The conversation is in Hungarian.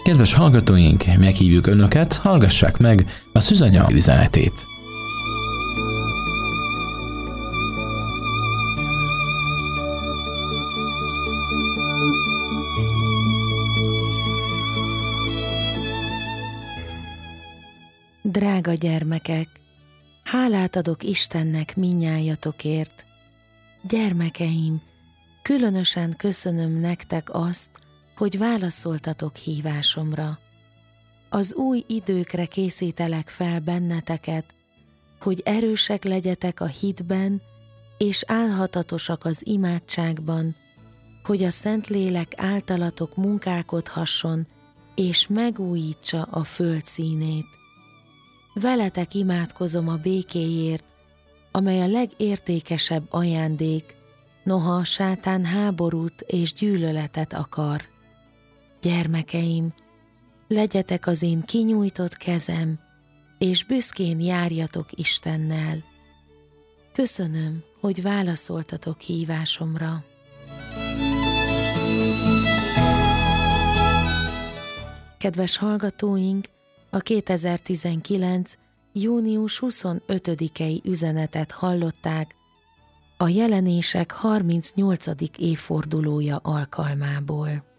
Kedves hallgatóink, meghívjuk Önöket, hallgassák meg a Szűzanya üzenetét. Drága gyermekek, hálát adok Istennek mindnyájatokért. Gyermekeim, különösen köszönöm nektek azt, hogy válaszoltatok hívásomra. Az új időkre készítelek fel benneteket, hogy erősek legyetek a hitben, és állhatatosak az imádságban, hogy a Szentlélek általatok munkálkodhasson, és megújítsa a föld színét. Veletek imádkozom a békéért, amely a legértékesebb ajándék, noha a sátán háborút és gyűlöletet akar. Gyermekeim, legyetek az én kinyújtott kezem, és büszkén járjatok Istennel. Köszönöm, hogy válaszoltatok hívásomra. Kedves hallgatóink, a 2019. június 25-i üzenetet hallották a Jelenések 38. évfordulója alkalmából.